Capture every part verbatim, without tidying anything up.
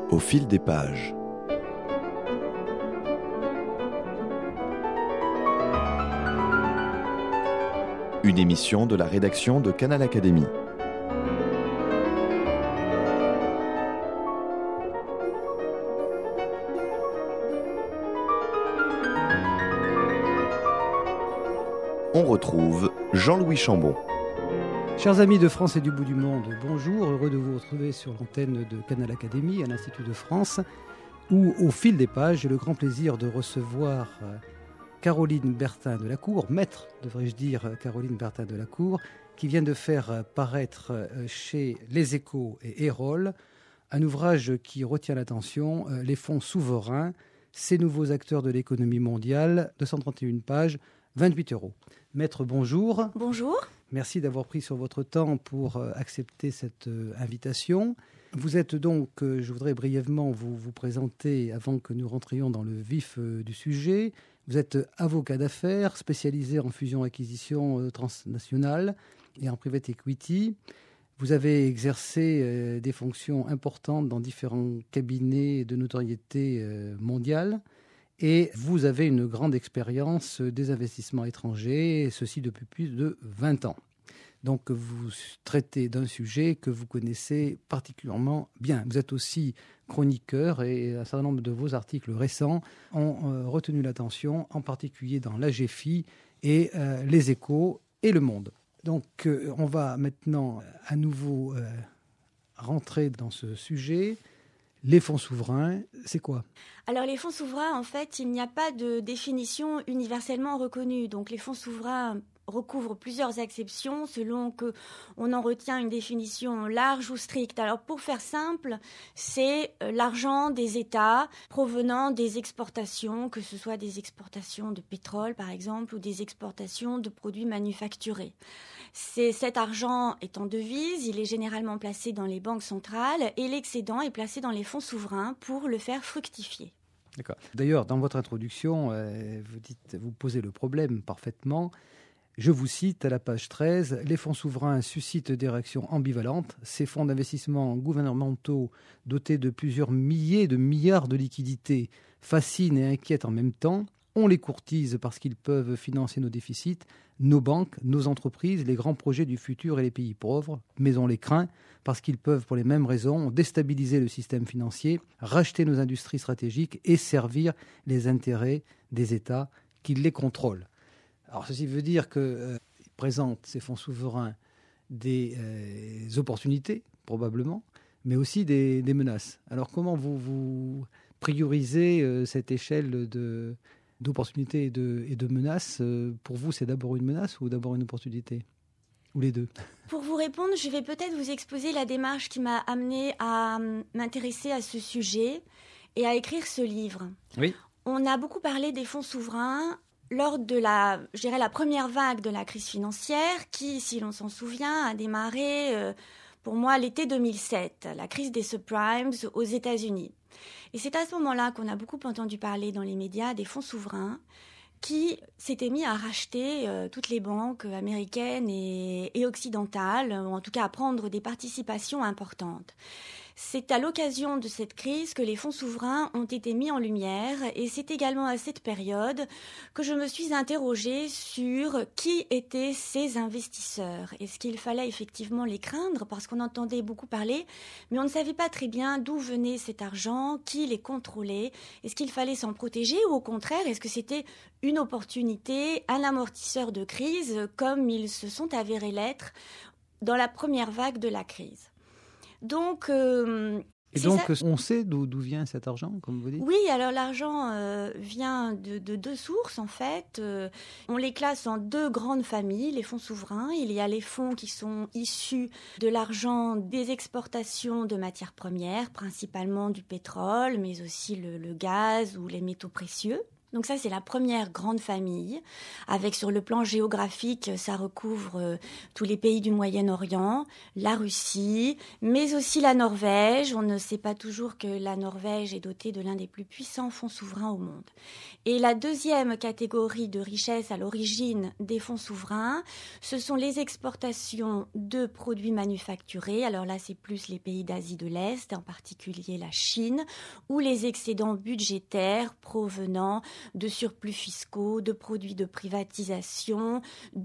Au fil des pages. Une émission de la rédaction de Canal Académie. On retrouve Jean-Louis Chambon. Chers amis de France et du bout du monde, bonjour, heureux de vous retrouver sur l'antenne de Canal Académie à l'Institut de France, où au fil des pages, j'ai le grand plaisir de recevoir Caroline Bertin de la Cour, maître, devrais-je dire, Caroline Bertin de la Cour, qui vient de faire paraître chez Les Échos et Erol un ouvrage qui retient l'attention, Les fonds souverains, ces nouveaux acteurs de l'économie mondiale, deux cent trente et une pages, vingt-huit euros. Maître, bonjour. Bonjour. Merci d'avoir pris sur votre temps pour accepter cette invitation. Vous êtes donc, je voudrais brièvement vous, vous présenter avant que nous rentrions dans le vif du sujet. Vous êtes avocat d'affaires, spécialisé en fusion-acquisition transnationale et en private equity. Vous avez exercé des fonctions importantes dans différents cabinets de notoriété mondiale. Et vous avez une grande expérience des investissements étrangers, et ceci depuis plus de vingt ans. Donc vous traitez d'un sujet que vous connaissez particulièrement bien. Vous êtes aussi chroniqueur et un certain nombre de vos articles récents ont retenu l'attention, en particulier dans l'A G F I et euh, Les Échos et Le Monde. Donc euh, on va maintenant à nouveau euh, rentrer dans ce sujet. Les fonds souverains, c'est quoi ? Alors les fonds souverains, en fait, il n'y a pas de définition universellement reconnue. Donc les fonds souverains recouvrent plusieurs exceptions selon qu'on en retient une définition large ou stricte. Alors pour faire simple, c'est l'argent des États provenant des exportations, que ce soit des exportations de pétrole par exemple ou des exportations de produits manufacturés. C'est, cet argent est en devise, il est généralement placé dans les banques centrales et l'excédent est placé dans les fonds souverains pour le faire fructifier. D'accord. D'ailleurs, dans votre introduction, euh, vous dites, vous posez le problème parfaitement. Je vous cite à la page treize, « Les fonds souverains suscitent des réactions ambivalentes. Ces fonds d'investissement gouvernementaux dotés de plusieurs milliers de milliards de liquidités fascinent et inquiètent en même temps. On les courtise parce qu'ils peuvent financer nos déficits, nos banques, nos entreprises, les grands projets du futur et les pays pauvres. Mais on les craint parce qu'ils peuvent, pour les mêmes raisons, déstabiliser le système financier, racheter nos industries stratégiques et servir les intérêts des États qui les contrôlent. » Alors, ceci veut dire qu'ils euh, présentent, ces fonds souverains, des euh, opportunités, probablement, mais aussi des, des menaces. Alors, comment vous, vous priorisez euh, cette échelle de, d'opportunités et de, et de menaces ? euh, Pour vous, c'est d'abord une menace ou d'abord une opportunité ? Ou les deux ? Pour vous répondre, je vais peut-être vous exposer la démarche qui m'a amenée à m'intéresser à ce sujet et à écrire ce livre. Oui. On a beaucoup parlé des fonds souverains lors de la, je dirais, la première vague de la crise financière qui, si l'on s'en souvient, a démarré, euh, pour moi, l'été deux mille sept, la crise des subprimes aux États-Unis. Et c'est à ce moment-là qu'on a beaucoup entendu parler dans les médias des fonds souverains qui s'étaient mis à racheter euh, toutes les banques américaines et, et occidentales, ou en tout cas à prendre des participations importantes. C'est à l'occasion de cette crise que les fonds souverains ont été mis en lumière et c'est également à cette période que je me suis interrogée sur qui étaient ces investisseurs. Est-ce qu'il fallait effectivement les craindre parce qu'on entendait beaucoup parler, mais on ne savait pas très bien d'où venait cet argent, qui les contrôlait. Est-ce qu'il fallait s'en protéger ou au contraire, est-ce que c'était une opportunité, un amortisseur de crise comme ils se sont avérés l'être dans la première vague de la crise ? Donc, euh, et donc, ça. On sait d'où, d'où vient cet argent, comme vous dites ? Oui, alors l'argent euh, vient de, de deux sources, en fait. Euh, on les classe en deux grandes familles, les fonds souverains. Il y a les fonds qui sont issus de l'argent des exportations de matières premières, principalement du pétrole, mais aussi le, le gaz ou les métaux précieux. Donc ça, c'est la première grande famille, avec sur le plan géographique, ça recouvre euh, tous les pays du Moyen-Orient, la Russie, mais aussi la Norvège. On ne sait pas toujours que la Norvège est dotée de l'un des plus puissants fonds souverains au monde. Et la deuxième catégorie de richesse à l'origine des fonds souverains, ce sont les exportations de produits manufacturés. Alors là, c'est plus les pays d'Asie de l'Est, en particulier la Chine, ou les excédents budgétaires provenant de surplus fiscaux, de produits de privatisation,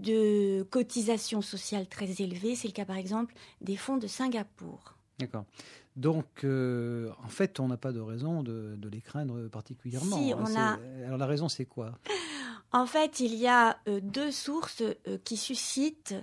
de cotisations sociales très élevées. C'est le cas, par exemple, des fonds de Singapour. D'accord. Donc, euh, en fait, on n'a pas de raison de, de les craindre particulièrement. Si, on c'est, a... Alors, la raison, c'est quoi ? En fait, il y a euh, deux sources euh, qui suscitent,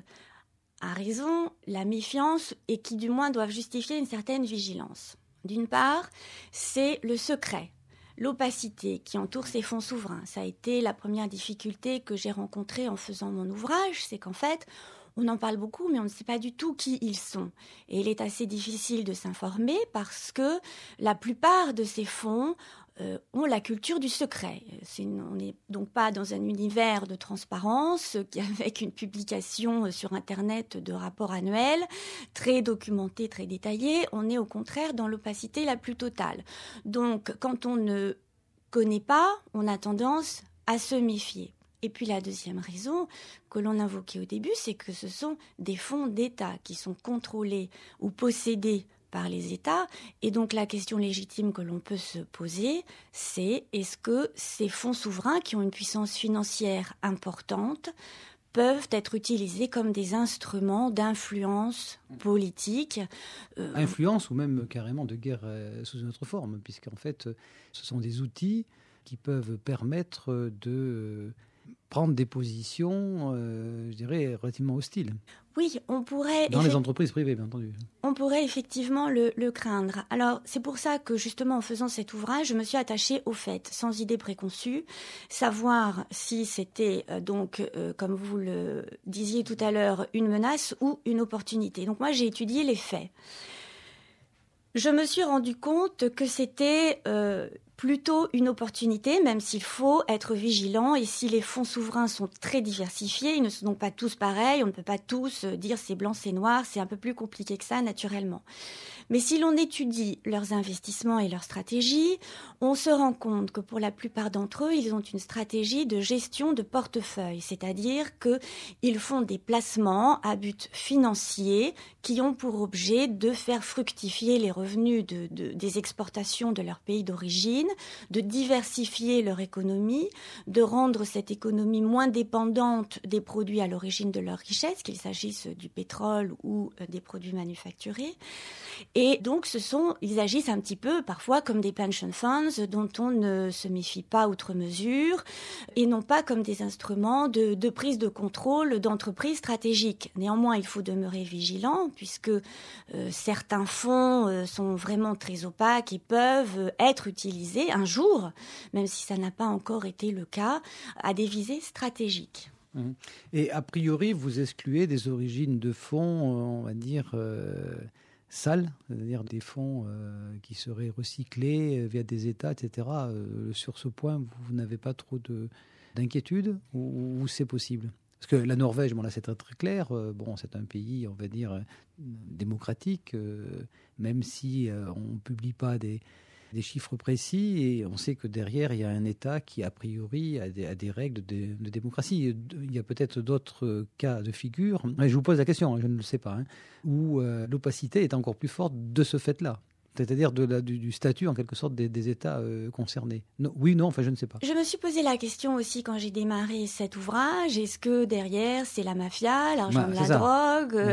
à raison, la méfiance et qui, du moins, doivent justifier une certaine vigilance. D'une part, c'est le secret, l'opacité qui entoure ces fonds souverains. Ça a été la première difficulté que j'ai rencontrée en faisant mon ouvrage, c'est qu'en fait, on en parle beaucoup, mais on ne sait pas du tout qui ils sont. Et il est assez difficile de s'informer parce que la plupart de ces fonds euh, ont la culture du secret. C'est une, on n'est donc pas dans un univers de transparence avec une publication sur Internet de rapports annuels très documentés, très détaillés. On est au contraire dans l'opacité la plus totale. Donc, quand on ne connaît pas, on a tendance à se méfier. Et puis la deuxième raison que l'on invoquait au début, c'est que ce sont des fonds d'État qui sont contrôlés ou possédés par les États. Et donc la question légitime que l'on peut se poser, c'est est-ce que ces fonds souverains qui ont une puissance financière importante peuvent être utilisés comme des instruments d'influence politique. Euh, influence ou même carrément de guerre euh, sous une autre forme, puisqu'en fait, ce sont des outils qui peuvent permettre de euh, prendre des positions, euh, je dirais, relativement hostiles. Oui, on pourrait... Dans les entreprises privées, bien entendu. On pourrait effectivement le, le craindre. Alors, c'est pour ça que, justement, en faisant cet ouvrage, je me suis attachée au fait, sans idée préconçue, savoir si c'était, euh, donc, euh, comme vous le disiez tout à l'heure, une menace ou une opportunité. Donc, moi, j'ai étudié les faits. Je me suis rendu compte que c'était euh, plutôt une opportunité, même s'il faut être vigilant. Et si les fonds souverains sont très diversifiés, ils ne sont donc pas tous pareils. On ne peut pas tous dire c'est blanc, c'est noir. C'est un peu plus compliqué que ça, naturellement. Mais si l'on étudie leurs investissements et leurs stratégies, on se rend compte que pour la plupart d'entre eux, ils ont une stratégie de gestion de portefeuille, c'est-à-dire qu'ils font des placements à but financier qui ont pour objet de faire fructifier les revenus de, de, des exportations de leur pays d'origine, de diversifier leur économie, de rendre cette économie moins dépendante des produits à l'origine de leur richesse, qu'il s'agisse du pétrole ou des produits manufacturés. Et donc, ce sont, ils agissent un petit peu parfois comme des pension funds dont on ne se méfie pas outre mesure et non pas comme des instruments de, de prise de contrôle d'entreprises stratégiques. Néanmoins, il faut demeurer vigilant puisque euh, certains fonds euh, sont vraiment très opaques et peuvent être utilisés un jour, même si ça n'a pas encore été le cas, à des visées stratégiques. Et a priori, vous excluez des origines de fonds, on va dire... Euh sales, c'est-à-dire des fonds euh, qui seraient recyclés via des États, et cetera. Euh, sur ce point, vous, vous n'avez pas trop de, d'inquiétude ou, ou c'est possible ? Parce que la Norvège, bon là c'est très, très clair, euh, bon, c'est un pays, on va dire, euh, démocratique, euh, même si euh, on ne publie pas des, des chiffres précis, et on sait que derrière, il y a un État qui, a priori, a des, a des règles de, de démocratie. Il y a peut-être d'autres cas de figure, mais je vous pose la question, je ne le sais pas, hein, où euh, l'opacité est encore plus forte de ce fait-là, c'est-à-dire de la, du, du statut, en quelque sorte, des, des États euh, concernés. Non, oui, non, enfin, je ne sais pas. Je me suis posé la question aussi quand j'ai démarré cet ouvrage. Est-ce que derrière, c'est la mafia, l'argent bah, de la ça. drogue, ouais.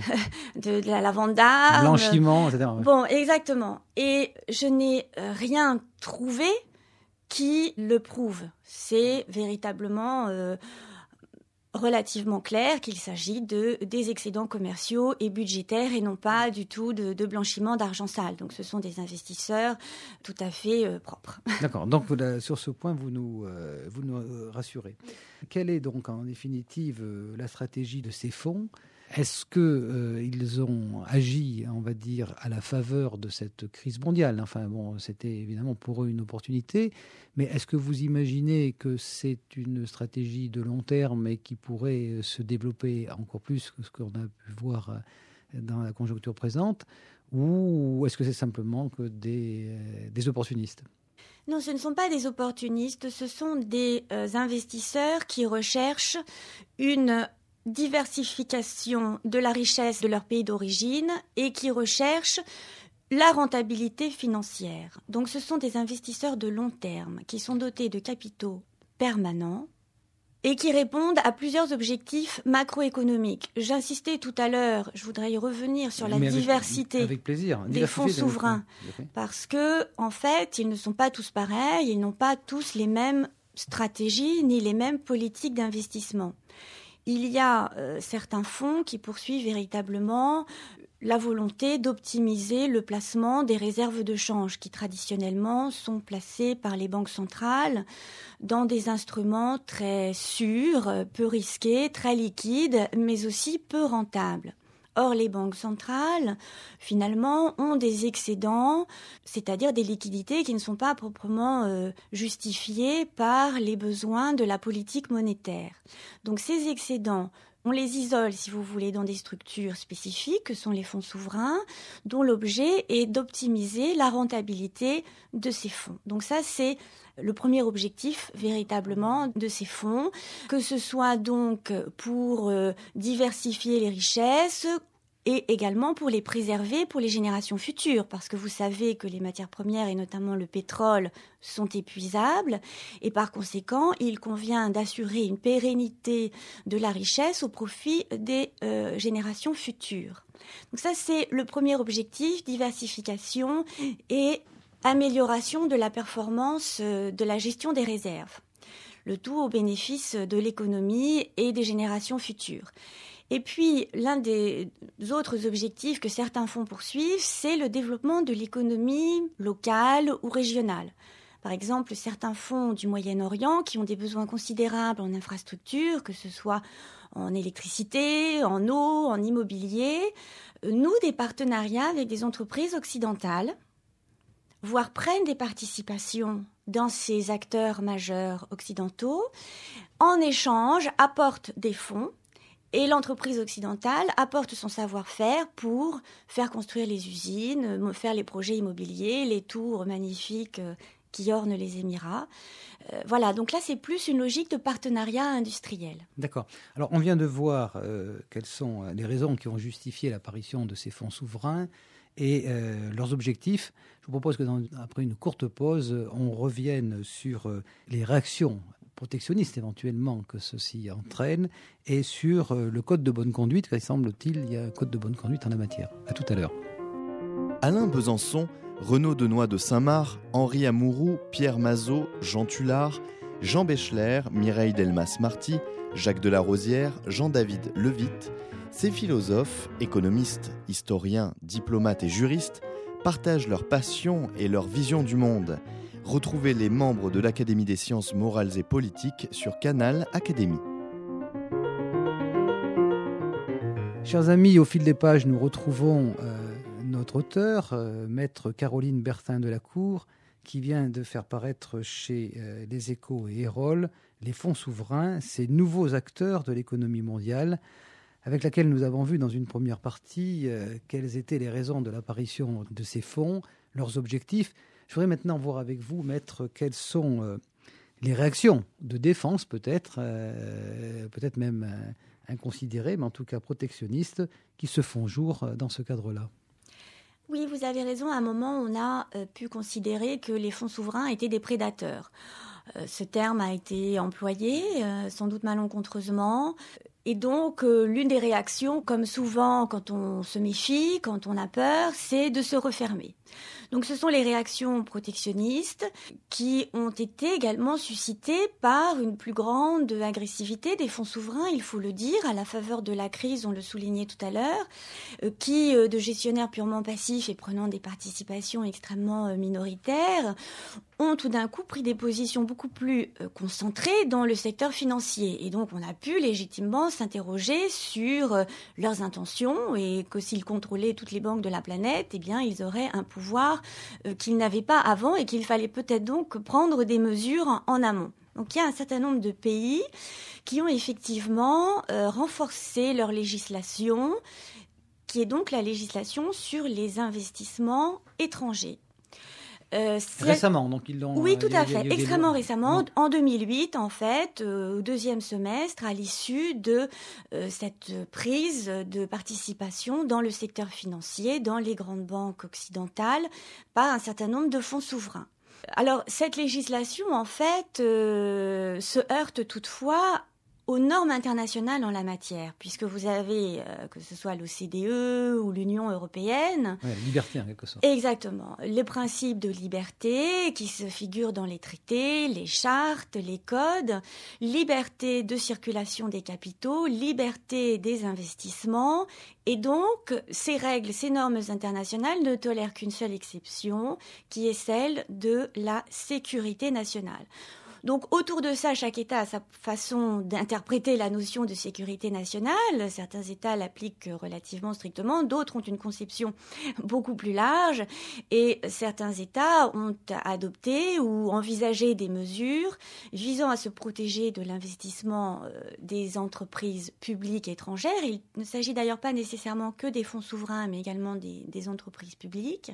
de, de la, la vente d'armes, blanchiment, et cetera. Ouais. Bon, exactement. Et je n'ai rien trouvé qui le prouve. C'est véritablement... Euh, relativement clair qu'il s'agit de, des excédents commerciaux et budgétaires et non pas du tout de, de blanchiment d'argent sale. Donc ce sont des investisseurs tout à fait euh, propres. D'accord, donc là, sur ce point, vous nous, euh, vous nous rassurez. Quelle est donc en définitive euh, la stratégie de ces fonds ? Est-ce qu'ils euh, ont agi, on va dire, à la faveur de cette crise mondiale ? Enfin bon, c'était évidemment pour eux une opportunité, mais est-ce que vous imaginez que c'est une stratégie de long terme et qui pourrait se développer encore plus que ce qu'on a pu voir dans la conjoncture présente, ou est-ce que c'est simplement que des, euh, des opportunistes ? Non, ce ne sont pas des opportunistes, ce sont des euh, investisseurs qui recherchent une diversification de la richesse de leur pays d'origine et qui recherchent la rentabilité financière. Donc ce sont des investisseurs de long terme qui sont dotés de capitaux permanents et qui répondent à plusieurs objectifs macroéconomiques. J'insistais tout à l'heure, je voudrais y revenir sur la Mais avec, diversité avec plaisir. des fonds souverains, parce que en fait, ils ne sont pas tous pareils, ils n'ont pas tous les mêmes stratégies ni les mêmes politiques d'investissement. Il y a euh, certains fonds qui poursuivent véritablement la volonté d'optimiser le placement des réserves de change qui traditionnellement sont placées par les banques centrales dans des instruments très sûrs, peu risqués, très liquides, mais aussi peu rentables. Or, les banques centrales, finalement, ont des excédents, c'est-à-dire des liquidités qui ne sont pas proprement euh, justifiées par les besoins de la politique monétaire. Donc, ces excédents, on les isole, si vous voulez, dans des structures spécifiques, que sont les fonds souverains, dont l'objet est d'optimiser la rentabilité de ces fonds. Donc ça, c'est le premier objectif, véritablement, de ces fonds, que ce soit donc pour euh, diversifier les richesses, et également pour les préserver pour les générations futures, parce que vous savez que les matières premières, et notamment le pétrole, sont épuisables, et par conséquent, il convient d'assurer une pérennité de la richesse au profit des euh, générations futures. Donc ça, c'est le premier objectif, diversification et amélioration de la performance euh, de la gestion des réserves. Le tout au bénéfice de l'économie et des générations futures. Et puis, l'un des autres objectifs que certains fonds poursuivent, c'est le développement de l'économie locale ou régionale. Par exemple, certains fonds du Moyen-Orient qui ont des besoins considérables en infrastructures, que ce soit en électricité, en eau, en immobilier, nouent des partenariats avec des entreprises occidentales, voire prennent des participations dans ces acteurs majeurs occidentaux, en échange apportent des fonds. Et l'entreprise occidentale apporte son savoir-faire pour faire construire les usines, faire les projets immobiliers, les tours magnifiques qui ornent les Émirats. Euh, voilà, donc là, c'est plus une logique de partenariat industriel. D'accord. Alors, on vient de voir euh, quelles sont les raisons qui ont justifié l'apparition de ces fonds souverains et euh, leurs objectifs. Je vous propose que, dans, après une courte pause, on revienne sur euh, les réactions protectionnistes éventuellement que ceci entraîne, et sur le code de bonne conduite, car il semble-t-il il y a un code de bonne conduite en la matière. À tout à l'heure. Alain Besançon, Renaud Denoy de Saint-Marc, Henri Amouroux, Pierre Mazot, Jean Tullard, Jean Béchler, Mireille Delmas-Marty, Jacques Delarosière, Jean-David Levitte, ces philosophes, économistes, historiens, diplomates et juristes partagent leur passion et leur vision du monde. Retrouvez les membres de l'Académie des sciences morales et politiques sur Canal Académie. Chers amis, au fil des pages, nous retrouvons euh, notre auteure, euh, maître Caroline Bertin de la Cour, qui vient de faire paraître chez euh, Les Échos et Erol les fonds souverains, ces nouveaux acteurs de l'économie mondiale, avec laquelle nous avons vu dans une première partie euh, quelles étaient les raisons de l'apparition de ces fonds, leurs objectifs. Je voudrais maintenant voir avec vous, maître, quelles sont euh, les réactions de défense, peut-être, euh, peut-être même euh, inconsidérées, mais en tout cas protectionnistes, qui se font jour dans ce cadre-là. Oui, vous avez raison. À un moment, on a euh, pu considérer que les fonds souverains étaient des prédateurs. Euh, ce terme a été employé, euh, sans doute malencontreusement. Et donc, euh, l'une des réactions, comme souvent quand on se méfie, quand on a peur, c'est de se refermer. Donc ce sont les réactions protectionnistes qui ont été également suscitées par une plus grande agressivité des fonds souverains, il faut le dire, à la faveur de la crise, on le soulignait tout à l'heure, euh, qui, euh, de gestionnaires purement passifs et prenant des participations extrêmement euh, minoritaires, ont tout d'un coup pris des positions beaucoup plus euh, concentrées dans le secteur financier. Et donc on a pu légitimement s'interroger sur euh, leurs intentions et que s'ils contrôlaient toutes les banques de la planète, eh bien ils auraient un pouvoir euh, qu'ils n'avaient pas avant et qu'il fallait peut-être donc prendre des mesures en, en amont. Donc il y a un certain nombre de pays qui ont effectivement euh, renforcé leur législation, qui est donc la législation sur les investissements étrangers. Euh, récemment, donc ils l'ont... Oui, tout à fait, il y a, il y a extrêmement des... récemment, non. en deux mille huit, en fait, euh, au deuxième semestre, à l'issue de euh, cette prise de participation dans le secteur financier, dans les grandes banques occidentales, par un certain nombre de fonds souverains. Alors, cette législation, en fait, euh, se heurte toutefois aux normes internationales en la matière, puisque vous avez, euh, que ce soit l'O C D E ou l'Union européenne... Ouais, liberté, en quelque sorte. Exactement. Les principes de liberté qui se figurent dans les traités, les chartes, les codes, liberté de circulation des capitaux, liberté des investissements. Et donc, ces règles, ces normes internationales ne tolèrent qu'une seule exception, qui est celle de la sécurité nationale. Donc, autour de ça, chaque État a sa façon d'interpréter la notion de sécurité nationale. Certains États l'appliquent relativement strictement, d'autres ont une conception beaucoup plus large. Et certains États ont adopté ou envisagé des mesures visant à se protéger de l'investissement des entreprises publiques étrangères. Il ne s'agit d'ailleurs pas nécessairement que des fonds souverains, mais également des, des entreprises publiques.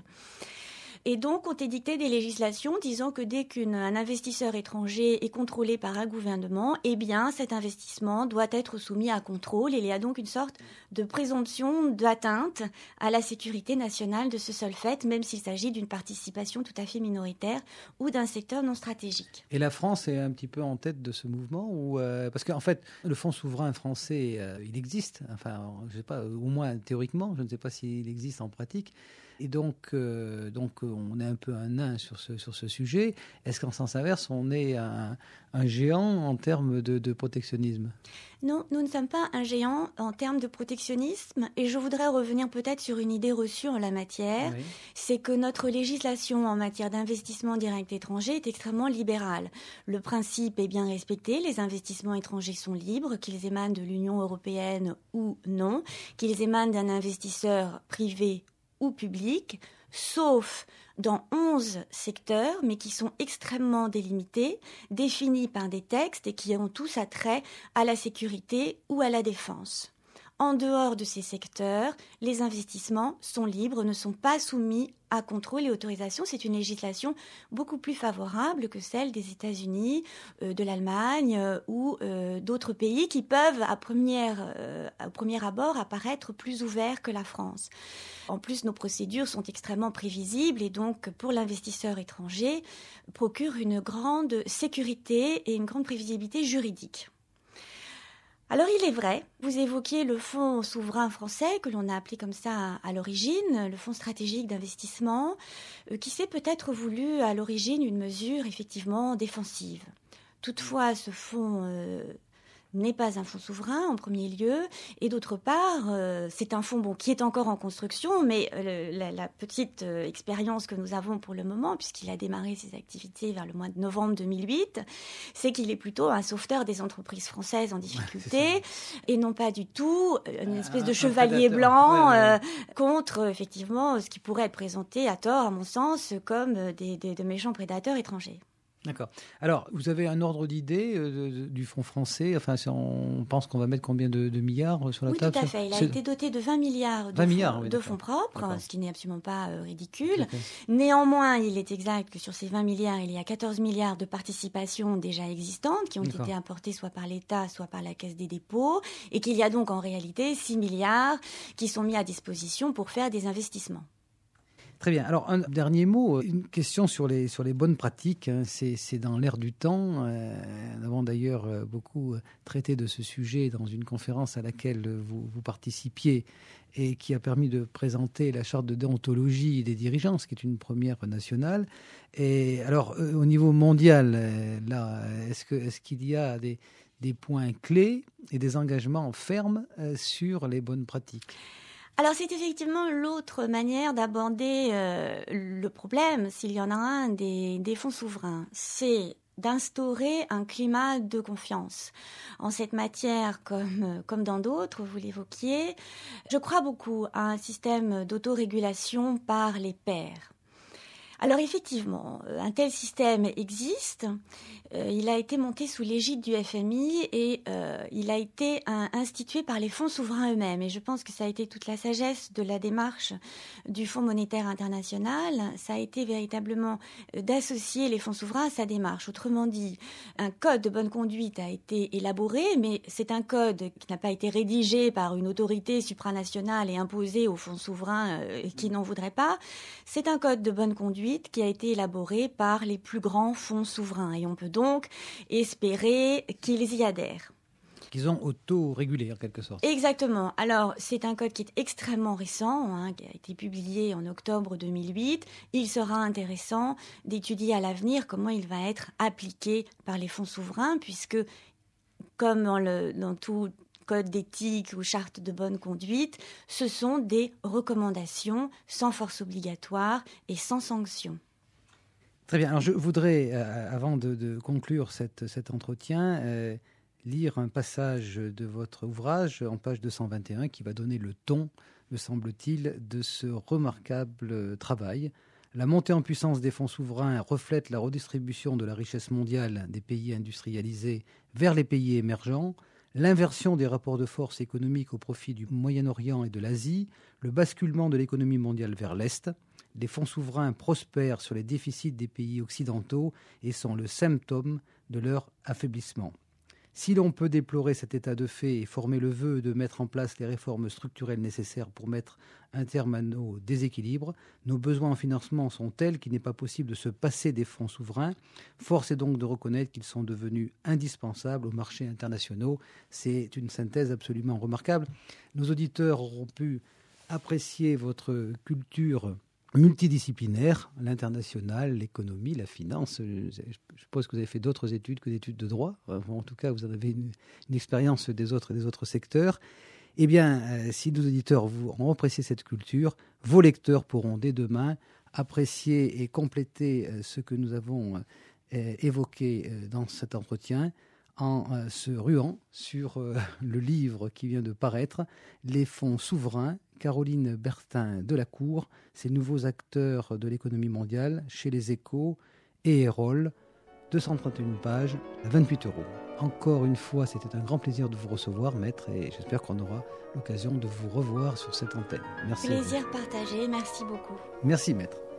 Et donc, ont édicté des législations disant que dès qu'un investisseur étranger est contrôlé par un gouvernement, eh bien, cet investissement doit être soumis à contrôle. Il y a donc une sorte de présomption d'atteinte à la sécurité nationale de ce seul fait, même s'il s'agit d'une participation tout à fait minoritaire ou d'un secteur non stratégique. Et la France est un petit peu en tête de ce mouvement ou euh, parce qu'en fait, le fonds souverain français, euh, il existe, enfin, je sais pas, au moins théoriquement, je ne sais pas s'il existe en pratique. Et donc, euh, donc, on est un peu un nain sur ce, sur ce sujet. Est-ce qu'en sens inverse, on est un, un géant en termes de, de protectionnisme ? Non, nous ne sommes pas un géant en termes de protectionnisme. Et je voudrais revenir peut-être sur une idée reçue en la matière. Oui. C'est que notre législation en matière d'investissement direct étranger est extrêmement libérale. Le principe est bien respecté. Les investissements étrangers sont libres, qu'ils émanent de l'Union européenne ou non, qu'ils émanent d'un investisseur privé ou public, sauf dans onze secteurs, mais qui sont extrêmement délimités, définis par des textes et qui ont tous attrait à la sécurité ou à la défense. En dehors de ces secteurs, les investissements sont libres, ne sont pas soumis à contrôle et autorisation. C'est une législation beaucoup plus favorable que celle des États-Unis, euh, de l'Allemagne euh, ou euh, d'autres pays qui peuvent, à première, euh, au premier abord, apparaître plus ouverts que la France. En plus, nos procédures sont extrêmement prévisibles et donc, pour l'investisseur étranger, procurent une grande sécurité et une grande prévisibilité juridique. Alors il est vrai, vous évoquiez le fonds souverain français, que l'on a appelé comme ça à, à l'origine, le fonds stratégique d'investissement, euh, qui s'est peut-être voulu à l'origine une mesure effectivement défensive. Toutefois, ce fonds euh, n'est pas un fonds souverain en premier lieu, et d'autre part, euh, c'est un fonds bon, qui est encore en construction, mais euh, la, la petite euh, expérience que nous avons pour le moment, puisqu'il a démarré ses activités vers le mois de novembre deux mille huit, c'est qu'il est plutôt un sauveteur des entreprises françaises en difficulté, et non pas du tout une espèce euh, de chevalier blanc ouais, ouais. Euh, contre, effectivement, ce qui pourrait être présenté à tort, à mon sens, comme des, des, de méchants prédateurs étrangers. D'accord. Alors, vous avez un ordre d'idée euh, de, de, du fonds français. Enfin, on pense qu'on va mettre combien de, de milliards sur la oui, table ? Oui, tout à fait. Il a C'est... été doté de vingt milliards de, vingt fonds, milliards, oui, de fonds propres, d'accord. Ce qui n'est absolument pas euh, ridicule. Okay. Néanmoins, il est exact que sur ces vingt milliards, il y a quatorze milliards de participations déjà existantes qui ont d'accord. été apportées soit par l'État, soit par la Caisse des dépôts, et qu'il y a donc en réalité six milliards qui sont mis à disposition pour faire des investissements. Très bien. Alors, un dernier mot, une question sur les, sur les bonnes pratiques. Hein. C'est, c'est dans l'air du temps. Euh, nous avons d'ailleurs beaucoup traité de ce sujet dans une conférence à laquelle vous, vous participiez et qui a permis de présenter la charte de déontologie des dirigeants, ce qui est une première nationale. Et alors, euh, au niveau mondial, euh, là, est-ce que, est-ce qu'il y a des, des points clés et des engagements fermes euh, sur les bonnes pratiques ? Alors c'est effectivement l'autre manière d'aborder euh, le problème, s'il y en a un, des, des fonds souverains. C'est d'instaurer un climat de confiance. En cette matière, comme, comme dans d'autres, vous l'évoquiez, je crois beaucoup à un système d'autorégulation par les pairs. Alors effectivement, un tel système existe. Euh, il a été monté sous l'égide du F M I et euh, il a été un, institué par les fonds souverains eux-mêmes. Et je pense que ça a été toute la sagesse de la démarche du Fonds monétaire international. Ça a été véritablement d'associer les fonds souverains à sa démarche. Autrement dit, un code de bonne conduite a été élaboré, mais c'est un code qui n'a pas été rédigé par une autorité supranationale et imposé aux fonds souverains euh, qui n'en voudraient pas. C'est un code de bonne conduite qui a été élaboré par les plus grands fonds souverains. Et on peut donc espérer qu'ils y adhèrent. Qu'ils ont auto-régulé en quelque sorte. Exactement. Alors, c'est un code qui est extrêmement récent, hein, qui a été publié en octobre deux mille huit. Il sera intéressant d'étudier à l'avenir comment il va être appliqué par les fonds souverains, puisque, comme dans, le, dans tout code d'éthique ou charte de bonne conduite, ce sont des recommandations sans force obligatoire et sans sanction. Très bien. Alors je voudrais, euh, avant de, de conclure cette, cet entretien, euh, lire un passage de votre ouvrage en page deux cent vingt et un qui va donner le ton, me semble-t-il, de ce remarquable travail. La montée en puissance des fonds souverains reflète la redistribution de la richesse mondiale des pays industrialisés vers les pays émergents, l'inversion des rapports de force économiques au profit du Moyen-Orient et de l'Asie, le basculement de l'économie mondiale vers l'Est. Les fonds souverains prospèrent sur les déficits des pays occidentaux et sont le symptôme de leur affaiblissement. Si l'on peut déplorer cet état de fait et former le vœu de mettre en place les réformes structurelles nécessaires pour mettre un terme à nos déséquilibres, nos besoins en financement sont tels qu'il n'est pas possible de se passer des fonds souverains. Force est donc de reconnaître qu'ils sont devenus indispensables aux marchés internationaux. C'est une synthèse absolument remarquable. Nos auditeurs auront pu apprécier votre culture multidisciplinaire, l'international, l'économie, la finance. Je suppose que vous avez fait d'autres études que des études de droit. En tout cas, vous avez une, une expérience des autres et des autres secteurs. Eh bien, euh, si nos auditeurs vous ont apprécié cette culture, vos lecteurs pourront dès demain apprécier et compléter euh, ce que nous avons euh, évoqué euh, dans cet entretien en euh, se ruant sur euh, le livre qui vient de paraître, Les fonds souverains, Caroline Bertin de la Cour, ces nouveaux acteurs de l'économie mondiale, chez Les Échos et Erol, deux cent trente et une pages, vingt-huit euros. Encore une fois, c'était un grand plaisir de vous recevoir, maître, et j'espère qu'on aura l'occasion de vous revoir sur cette antenne. Merci. Plaisir partagé, merci beaucoup. Merci, maître.